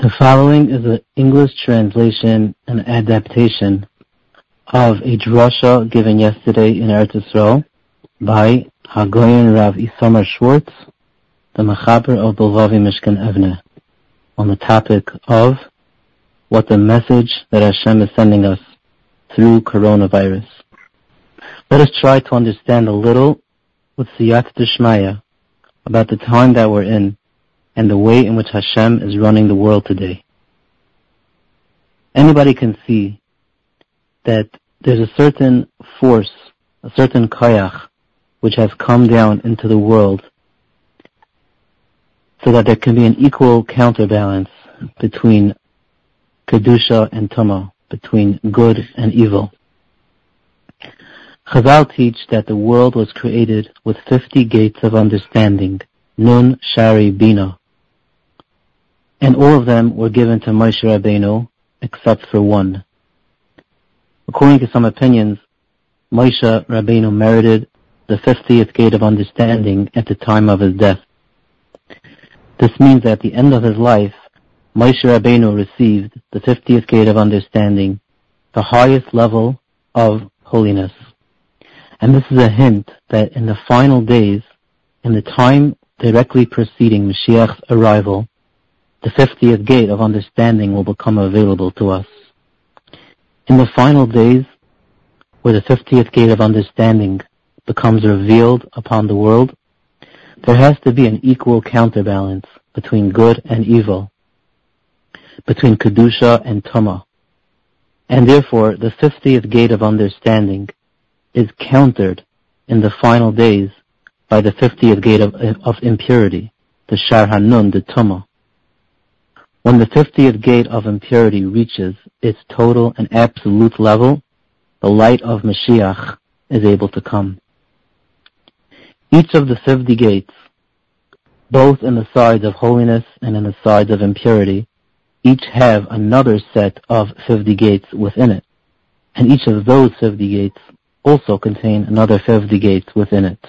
The following is an English translation and adaptation of a drasha given yesterday in Eretz Yisrael by Hagoyen Rav Isamar Schwartz, the Mechaber of Bilvavi Mishkan Evne, on the topic of what the message that Hashem is sending us through coronavirus. Let us try to understand a little with Siyat Dishmaya about the time that we're in and the way in which Hashem is running the world today. Anybody can see that there's a certain force, a certain koyach, which has come down into the world so that there can be an equal counterbalance between Kedusha and Tumah, between good and evil. Chazal teach that the world was created with 50 gates of understanding, Nun, Shari, Bina. And all of them were given to Moshe Rabbeinu, except for one. According to some opinions, Moshe Rabbeinu merited the 50th gate of understanding at the time of his death. This means that at the end of his life, Moshe Rabbeinu received the 50th gate of understanding, the highest level of holiness. And this is a hint that in the final days, in the time directly preceding Mashiach's arrival, the 50th gate of understanding will become available to us. In the final days, where the 50th gate of understanding becomes revealed upon the world, there has to be an equal counterbalance between good and evil, between Kedusha and Tumah. And therefore, the 50th gate of understanding is countered in the final days by the 50th gate of impurity, the Shar Hanun, the Tumah. When the 50th gate of impurity reaches its total and absolute level, the light of Mashiach is able to come. Each of the 50 gates, both in the sides of holiness and in the sides of impurity, each have another set of 50 gates within it. And each of those 50 gates also contain another 50 gates within it.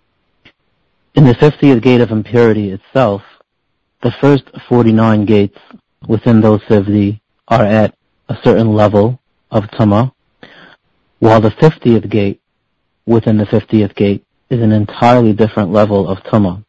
In the 50th gate of impurity itself, the first 49 gates within those 50 are at a certain level of Tumah, while the 50th gate within the 50th gate is an entirely different level of Tumah.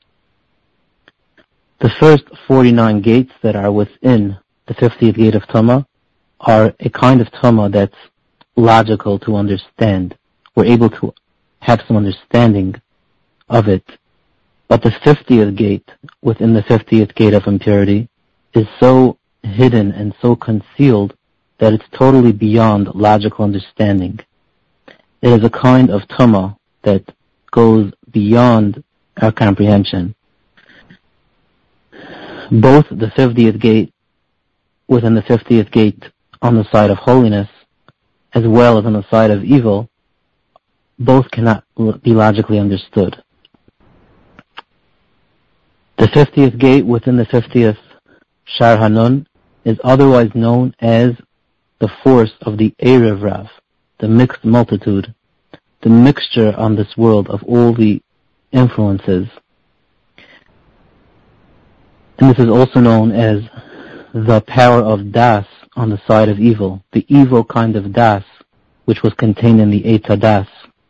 The first 49 gates that are within the 50th gate of Tumah are a kind of Tumah that's logical to understand. We're able to have some understanding of it. But the 50th gate within the 50th gate of impurity is so hidden and so concealed that it's totally beyond logical understanding. It is a kind of Tumah that goes beyond our comprehension. Both the 50th gate within the 50th gate on the side of holiness as well as on the side of evil, both cannot be logically understood. The 50th gate within the 50th Shar Hanun is otherwise known as the force of the Erev Rav, the mixed multitude, the mixture on this world of all the influences. And this is also known as the power of Das on the side of evil, the evil kind of Das, which was contained in the Eitz Das.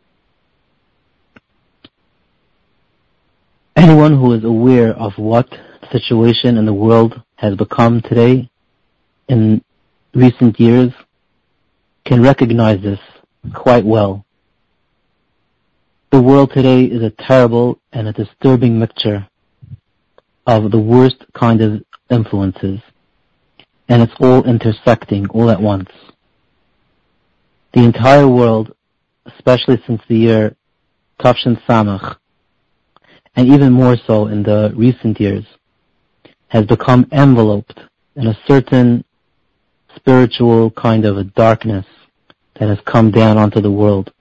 Anyone who is aware of what the situation in the world has become today in recent years can recognize this quite well. The world today is a terrible and a disturbing mixture of the worst kind of influences, and it's all intersecting all at once. The entire world, especially since the year Tafshin Samach, and even more so in the recent years, has become enveloped in a certain spiritual kind of a darkness that has come down onto the world.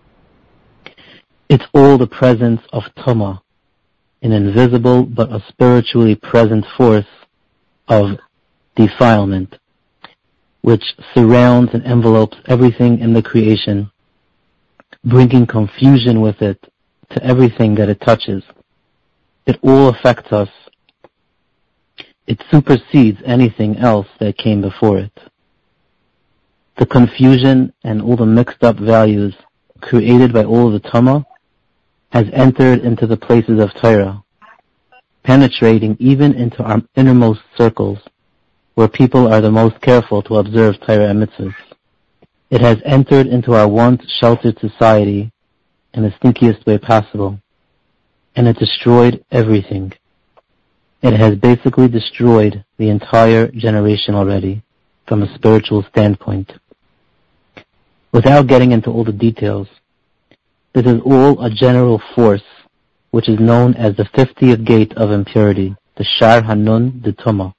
It's all the presence of Tumah, an invisible but a spiritually present force of defilement, which surrounds and envelopes everything in the creation, bringing confusion with it to everything that it touches. It all affects us it supersedes anything else that came before it. The confusion and all the mixed up values created by all of the Tama has entered into the places of Torah, penetrating even into our innermost circles, where people are the most careful to observe Torah and mitzvahs. It has entered into our once sheltered society in the stinkiest way possible, and it destroyed everything. It has basically destroyed the entire generation already, from a spiritual standpoint. Without getting into all the details, this is all a general force which is known as the 50th gate of impurity, the Shar Hanun de Tuma.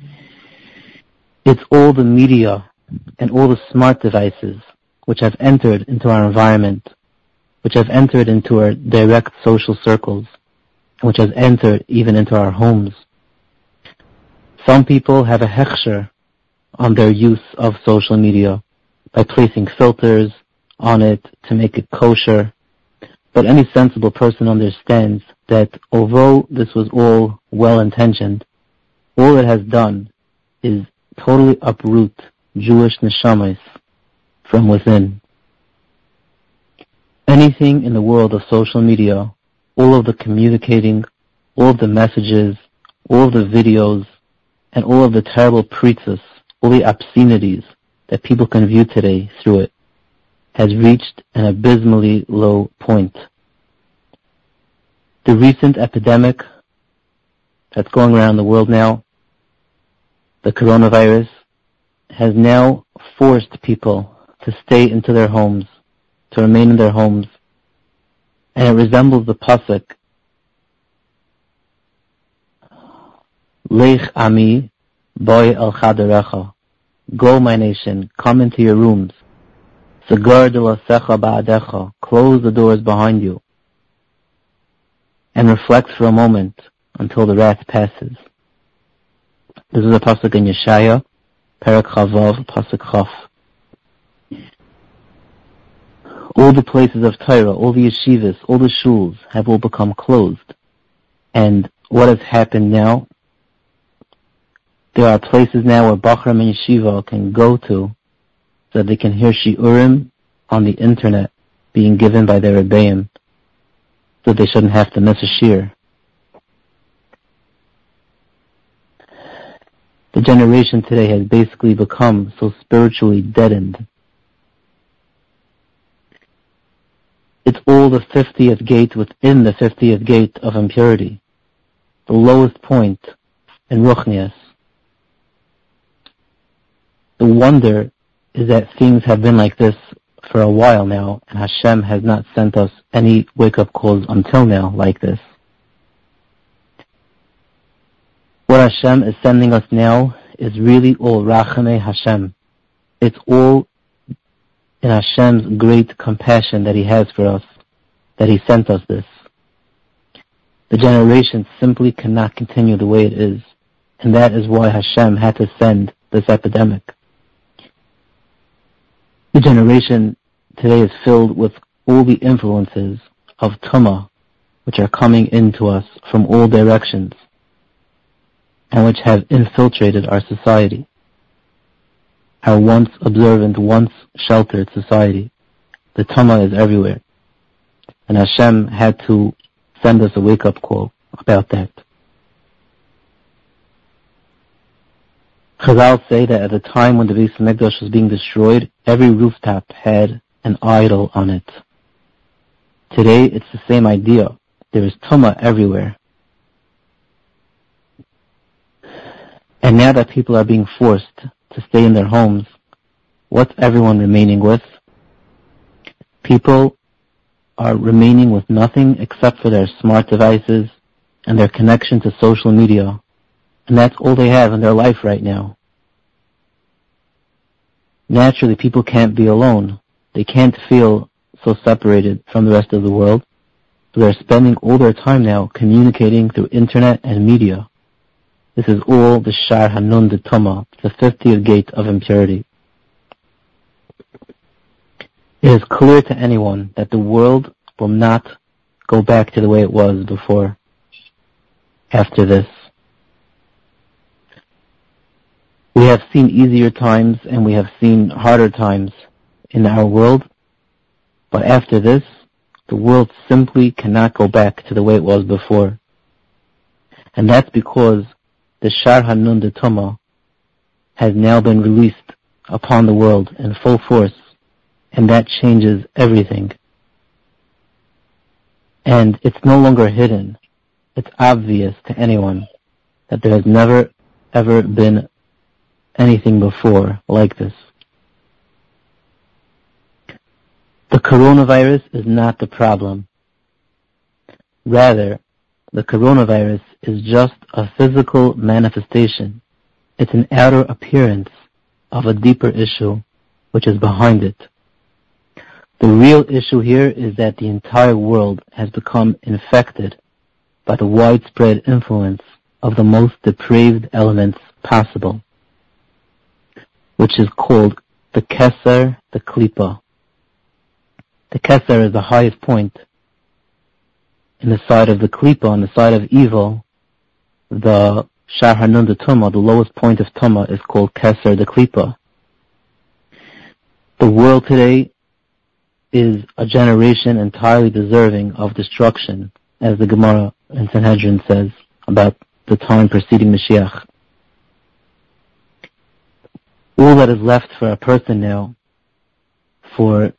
It's all the media and all the smart devices which have entered into our environment, which have entered into our direct social circles, and which has entered even into our homes. Some people have a hechsher on their use of social media by placing filters on it to make it kosher. But any sensible person understands that although this was all well-intentioned, all it has done is totally uproot Jewish neshamas from within. Anything in the world of social media, all of the communicating, all of the messages, all of the videos, and all of the terrible pretzos, all the obscenities that people can view today through it, has reached an abysmally low point. The recent epidemic that's going around the world now, the coronavirus, has now forced people to stay into their homes, to remain in their homes, and it resembles the pasuk, Lech Ami, Boy El Chadarecha, go my nation, come into your rooms, Sagar de Lasecha Ba'adecha, close the doors behind you, and reflect for a moment until the wrath passes. This is a pasuk in Yeshaya, Perek Chavav, pasuk Chaf. All the places of Torah, all the yeshivas, all the shuls have all become closed. And what has happened now? There are places now where Bachram and Yeshiva can go to so that they can hear shiurim on the internet being given by their rebbeim, so they shouldn't have to miss a shir. The generation today has basically become so spiritually deadened. It's all the 50th gate within the 50th gate of impurity, the lowest point in Ruchnias. The wonder is that things have been like this for a while now, and Hashem has not sent us any wake-up calls until now like this. What Hashem is sending us now is really all Rachamei Hashem. It's all in Hashem's great compassion that He has for us, that He sent us this. The generation simply cannot continue the way it is, and that is why Hashem had to send this epidemic. The generation today is filled with all the influences of Tumah, which are coming into us from all directions, and which have infiltrated our society, our once observant, once sheltered society. The Tumah is everywhere, and Hashem had to send us a wake-up call about that. Chazal say that at the time when the Beis HaMikdash was being destroyed, every rooftop had an idol on it. Today, it's the same idea. There is Tumah everywhere. And now that people are being forced to stay in their homes, what's everyone remaining with? People are remaining with nothing except for their smart devices and their connection to social media. And that's all they have in their life right now. Naturally, people can't be alone. They can't feel so separated from the rest of the world. So they're spending all their time now communicating through internet and media. This is all the Shar Hanun de Tuma, the 50th gate of impurity. It is clear to anyone that the world will not go back to the way it was before, after this. We have seen easier times and we have seen harder times in our world, but after this, the world simply cannot go back to the way it was before. And that's because the Shar Hanun de Tumah has now been released upon the world in full force, and that changes everything. And it's no longer hidden. It's obvious to anyone that there has never, ever been anything before like this. The coronavirus is not the problem. Rather, the coronavirus is just a physical manifestation. It's an outer appearance of a deeper issue which is behind it. The real issue here is that the entire world has become infected by the widespread influence of the most depraved elements possible, which is called the Keser, the Klipa. The Keser is the highest point. In the side of the Klipa, on the side of evil, the Shar Hanun de Tumah, the lowest point of Tumah, is called Keser de Klipa. The world today is a generation entirely deserving of destruction, as the Gemara in Sanhedrin says about the time preceding Mashiach. All that is left for a person now, for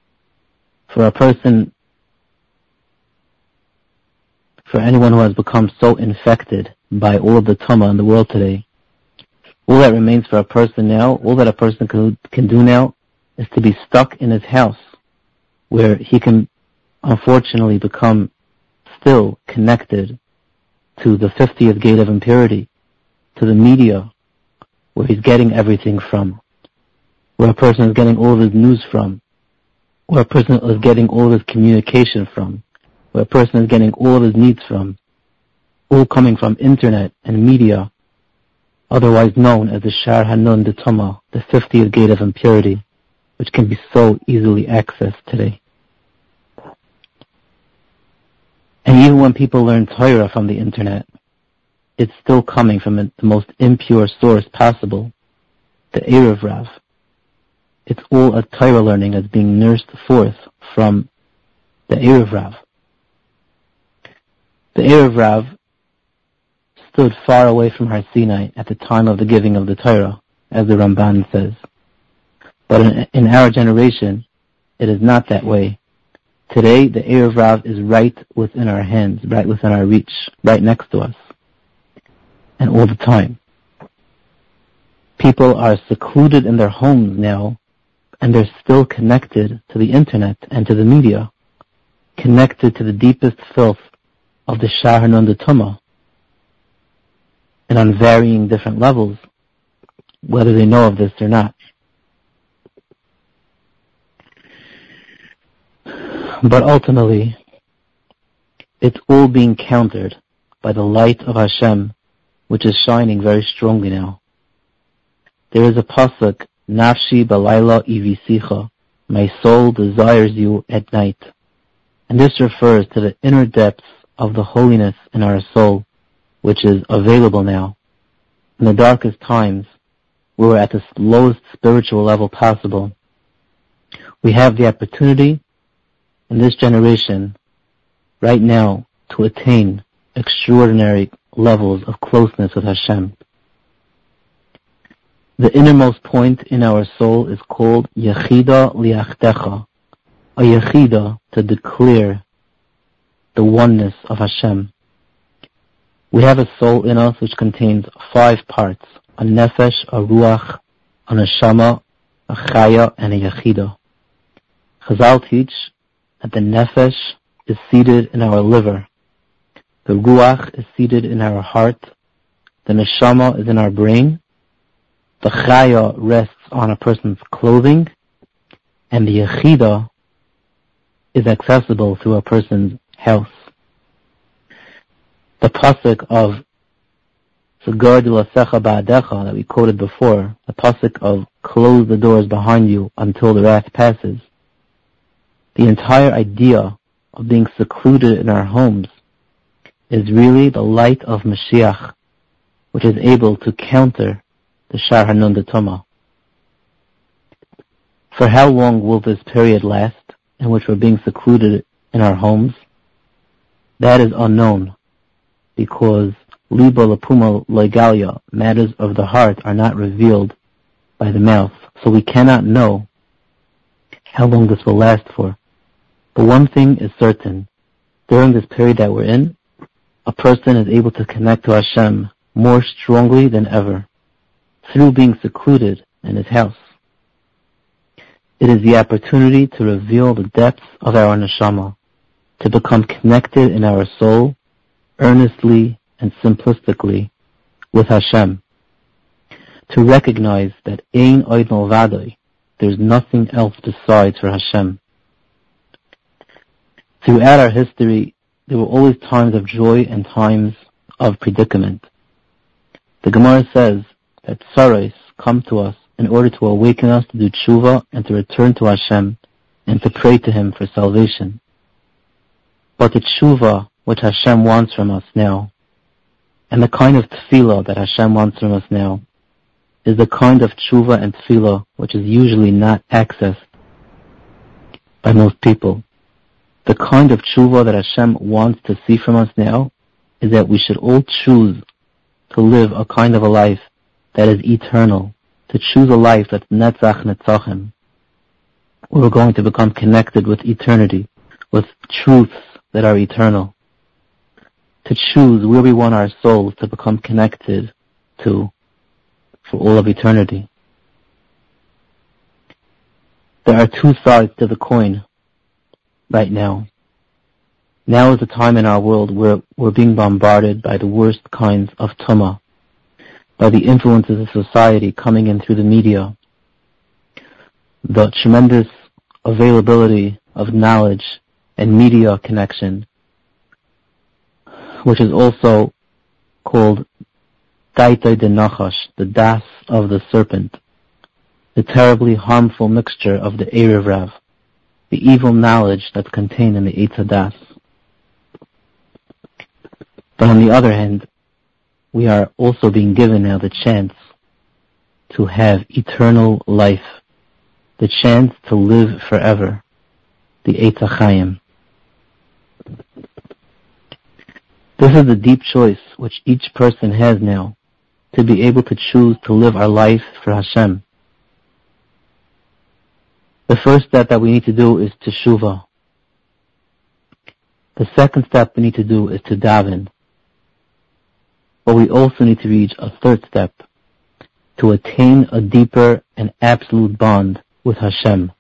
anyone who has become so infected by all of the Tumah in the world today, all that remains for a person now, all that a person can do now, is to be stuck in his house, where he can unfortunately become still connected to the 50th gate of impurity, to the media, where he's getting everything from, where a person is getting all of his news from, where a person is getting all of his communication from, where a person is getting all of his needs from, all coming from internet and media, otherwise known as the Shar Hanun de Tumah, the 50th gate of impurity, which can be so easily accessed today. And even when people learn Torah from the internet, it's still coming from the most impure source possible, the Erev Rav. It's all a Torah learning that's being nursed forth from the Erev Rav. The Erev Rav stood far away from Har Sinai at the time of the giving of the Torah, as the Ramban says. But in our generation, it is not that way. Today, the Erev Rav is right within our hands, right within our reach, right next to us, and all the time. People are secluded in their homes now, and they're still connected to the internet and to the media, connected to the deepest filth of the Shar Hanun de Tumah, and on varying different levels, whether they know of this or not. But ultimately, it's all being countered by the light of Hashem, which is shining very strongly now. There is a pasuk, Nafshi balayla ivisicha, my soul desires you at night. And this refers to the inner depths of the holiness in our soul, which is available now. In the darkest times, we were at the lowest spiritual level possible. We have the opportunity in this generation, right now, to attain extraordinary levels of closeness with Hashem. The innermost point in our soul is called Yechida Liachtecha, a Yechida to declare the oneness of Hashem. We have a soul in us which contains 5 parts, a Nefesh, a Ruach, a Neshama, a Chaya, and a Yechida. Chazal teach that the Nefesh is seated in our liver, the Ruach is seated in our heart, the Neshama is in our brain, the Chaya rests on a person's clothing, and the Yechida is accessible through a person's house. The pasuk of Sagar Dilasecha Ba'adecha that we quoted before, the pasuk of close the doors behind you until the wrath passes. The entire idea of being secluded in our homes is really the light of Mashiach, which is able to counter the Shar Hanun de Tuma. For how long will this period last, in which we're being secluded in our homes? That is unknown, because Liba Lapuma Legalia, matters of the heart, are not revealed by the mouth, so we cannot know how long this will last for. But one thing is certain: during this period that we're in, a person is able to connect to Hashem more strongly than ever, through being secluded in his house. It is the opportunity to reveal the depths of our neshama, to become connected in our soul, earnestly and simplistically, with Hashem. To recognize that Ein Od Milvado, there's nothing else besides for Hashem. Throughout our history, there were always times of joy and times of predicament. The Gemara says that tsaros come to us in order to awaken us to do tshuva and to return to Hashem and to pray to Him for salvation. But the tshuva which Hashem wants from us now, and the kind of tefillah that Hashem wants from us now, is the kind of tshuva and tefillah which is usually not accessed by most people. The kind of tshuva that Hashem wants to see from us now is that we should all choose to live a kind of a life that is eternal, to choose a life that's netzach netzachim, where we're going to become connected with eternity, with truths that are eternal, to choose where we want our souls to become connected to for all of eternity. There are two sides to the coin right now. Now is the time in our world where we're being bombarded by the worst kinds of tumah, by the influences of society coming in through the media, the tremendous availability of knowledge and media connection, which is also called Daitay de Nachash, the das of the serpent, the terribly harmful mixture of the Erev Rav, the evil knowledge that's contained in the Eitz HaDas. But on the other hand, we are also being given now the chance to have eternal life, the chance to live forever, the Eitz HaChaim. This is the deep choice which each person has now, to be able to choose to live our life for Hashem. The first step that we need to do is teshuvah. The second step we need to do is to daven. But we also need to reach a third step, to attain a deeper and absolute bond with Hashem.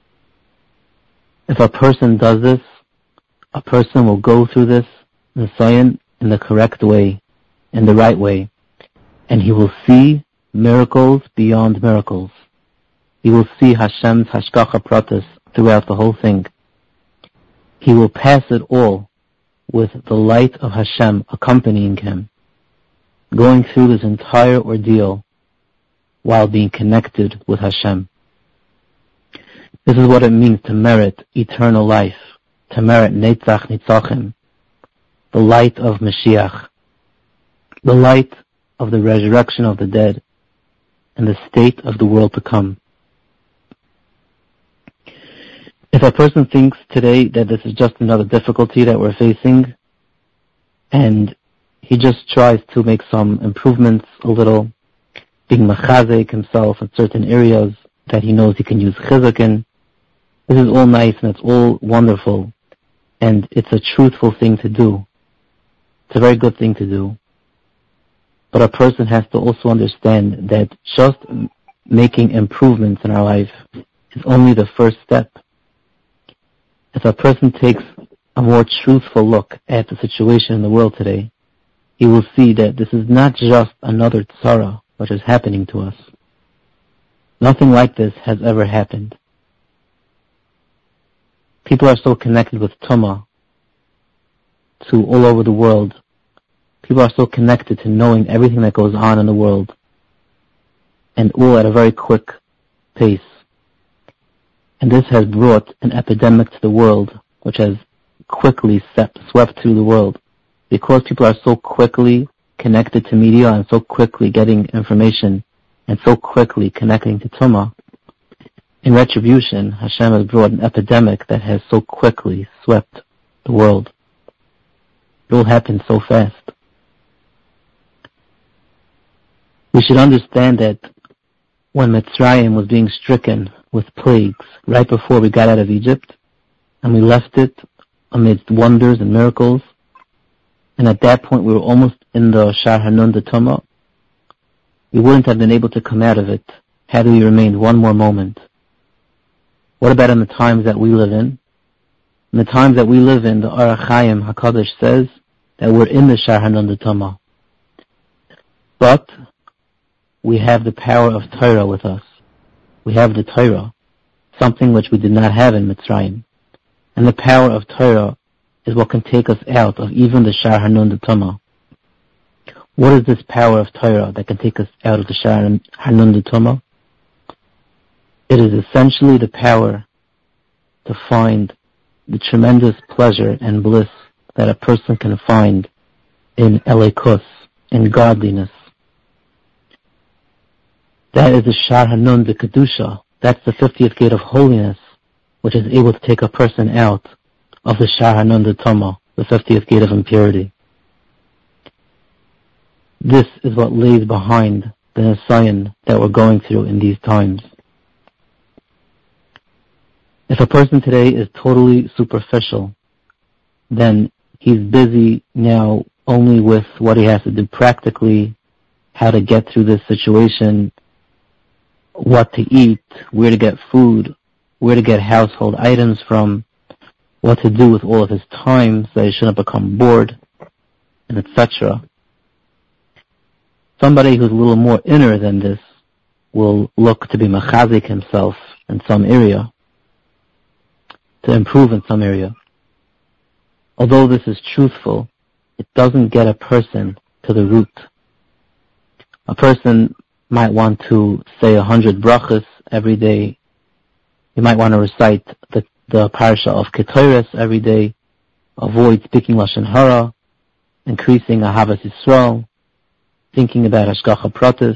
If a person does this, a person will go through this Nisayan in the correct way, in the right way, and he will see miracles beyond miracles. He will see Hashem's hashgacha pratis throughout the whole thing. He will pass it all with the light of Hashem accompanying him, going through this entire ordeal while being connected with Hashem. This is what it means to merit eternal life, to merit Netzach Nitzachim, the light of Mashiach, the light of the resurrection of the dead, and the state of the world to come. If a person thinks today that this is just another difficulty that we're facing, and he just tries to make some improvements a little, being machazek himself in certain areas that he knows he can use chizuk in, this is all nice and it's all wonderful, and it's a truthful thing to do. It's a very good thing to do. But a person has to also understand that just making improvements in our life is only the first step. If a person takes a more truthful look at the situation in the world today, he will see that this is not just another tzara which is happening to us. Nothing like this has ever happened. People are so connected with Tumah to all over the world. People are so connected to knowing everything that goes on in the world, and all at a very quick pace. And this has brought an epidemic to the world, which has quickly swept through the world. Because people are so quickly connected to media and so quickly getting information, and so quickly connecting to Tumah, in retribution, Hashem has brought an epidemic that has so quickly swept the world. It all happened so fast. We should understand that when Mitzrayim was being stricken with plagues right before we got out of Egypt, and we left it amidst wonders and miracles, and at that point we were almost in the Shar Hanun de Tumah, we wouldn't have been able to come out of it had we remained one more moment. What about in the times that we live in? In the times that we live in, the Orach Chaim HaKadosh says that we're in the Shar Hanun de Tumah. But we have the power of Torah with us. We have the Torah, something which we did not have in Mitzrayim. And the power of Torah is what can take us out of even the Shar Hanun de Tumah. What is this power of Torah that can take us out of the Shar Hanun de Tumah? It is essentially the power to find the tremendous pleasure and bliss that a person can find in Elikus, in godliness. That is the Shar Hanun de Kedusha. That's the 50th gate of holiness, which is able to take a person out of the Shar Hanun de Tumah, the 50th gate of impurity. This is what lays behind the Nisayan that we're going through in these times. If a person today is totally superficial, then he's busy now only with what he has to do practically, how to get through this situation, what to eat, where to get food, where to get household items from, what to do with all of his time so that he shouldn't become bored, and etc. Somebody who's a little more inner than this will look to be mechazik himself in some area, to improve in some area. Although this is truthful, it doesn't get a person to the root. A person might want to say 100 brachas every day. You might want to recite the parsha of Ketores every day, avoid speaking Lashon Hara, increasing Ahavas Yisrael, thinking about Hashgacha Pratis.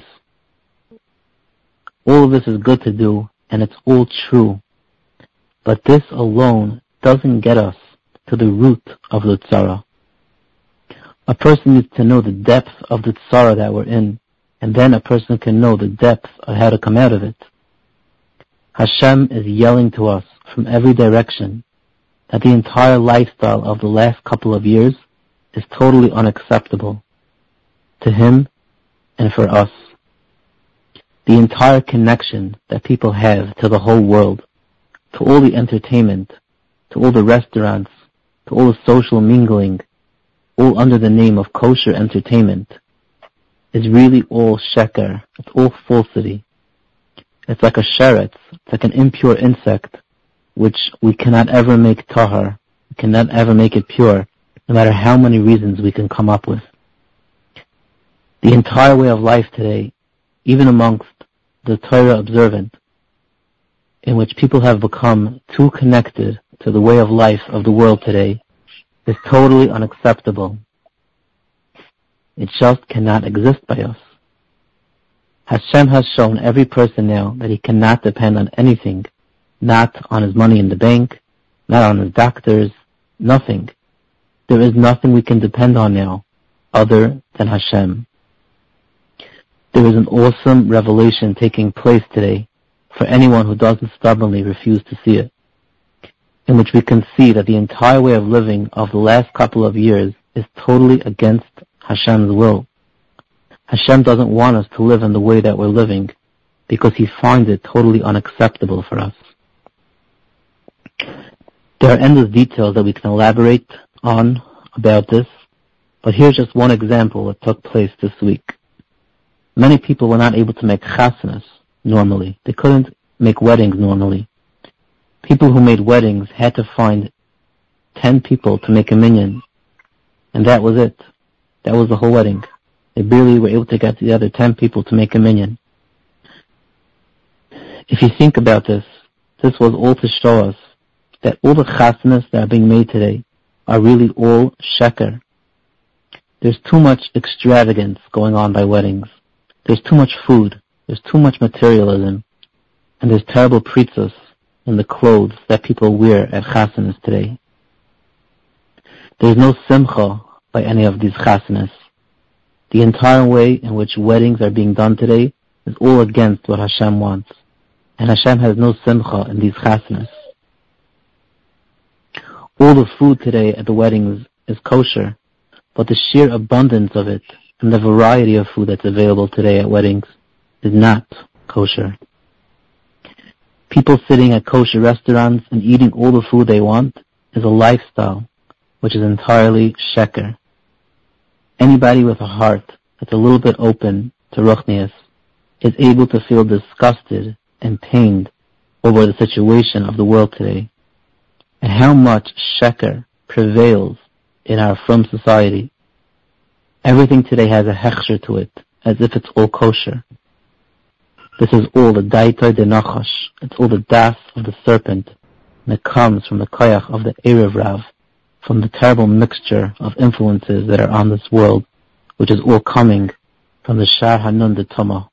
All of this is good to do, and it's all true. But this alone doesn't get us to the root of the tzara. A person needs to know the depth of the tzara that we're in, and then a person can know the depth of how to come out of it. Hashem is yelling to us from every direction that the entire lifestyle of the last couple of years is totally unacceptable to Him and for us. The entire connection that people have to the whole world, to all the entertainment, to all the restaurants, to all the social mingling, all under the name of kosher entertainment, is really all sheker. It's all falsity. It's like a sheretz. It's like an impure insect, which we cannot ever make tahar. We cannot ever make it pure, no matter how many reasons we can come up with. The entire way of life today, even amongst the Torah observant, in which people have become too connected to the way of life of the world today, is totally unacceptable. It just cannot exist by us. Hashem has shown every person now that he cannot depend on anything, not on his money in the bank, not on his doctors, nothing. There is nothing we can depend on now other than Hashem. There is an awesome revelation taking place today for anyone who doesn't stubbornly refuse to see it, in which we can see that the entire way of living of the last couple of years is totally against Hashem's will. Hashem doesn't want us to live in the way that we're living because He finds it totally unacceptable for us. There are endless details that we can elaborate on about this, but here's just one example that took place this week. Many people were not able to make chasnas normally. They couldn't make weddings normally. People who made weddings had to find 10 people to make a minyan, and that was it. That was the whole wedding. They barely were able to get the other 10 people to make a minyan. If you think about this, this was all to show us that all the chasnas that are being made today are really all sheker. There's too much extravagance going on by weddings. There's too much food. there's too much materialism, and there's terrible pritzos in the clothes that people wear at chasanas today. There's no simcha by any of these chasanas. The entire way in which weddings are being done today is all against what Hashem wants. And Hashem has no simcha in these chasanas. All the food today at the weddings is kosher, but the sheer abundance of it and the variety of food that's available today at weddings is not kosher. People sitting at kosher restaurants and eating all the food they want is a lifestyle which is entirely sheker. Anybody with a heart that's a little bit open to ruchnius is able to feel disgusted and pained over the situation of the world today, and how much sheker prevails in our frum society. Everything today has a hechsher to it, as if it's all kosher. This is all the daitoi de nachash, it's all the das of the serpent, and it comes from the koyach of the Erev Rav, from the terrible mixture of influences that are on this world, which is all coming from the Shar Hanun de Toma.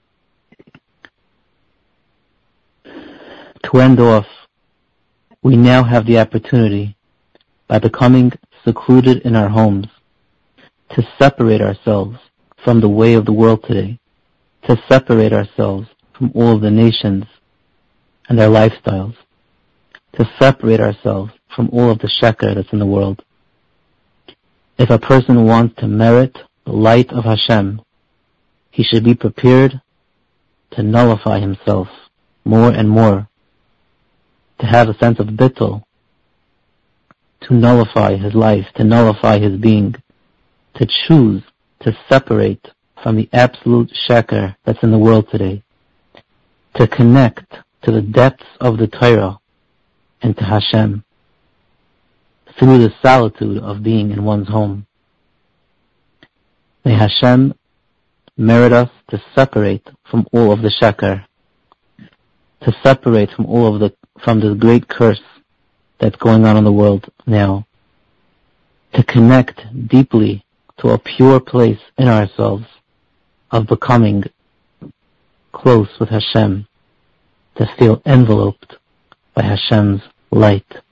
To end off, we now have the opportunity, by becoming secluded in our homes, to separate ourselves from the way of the world today, to separate ourselves from all of the nations and their lifestyles, to separate ourselves from all of the sheker that's in the world. If a person wants to merit the light of Hashem, he should be prepared to nullify himself more and more, to have a sense of bittul, to nullify his life, to nullify his being, to choose to separate from the absolute sheker that's in the world today, to connect to the depths of the Torah and to Hashem through the solitude of being in one's home. May Hashem merit us to separate from all of the sheker, to separate from this great curse that's going on in the world now, to connect deeply to a pure place in ourselves of becoming close with Hashem, to feel enveloped by Hashem's light.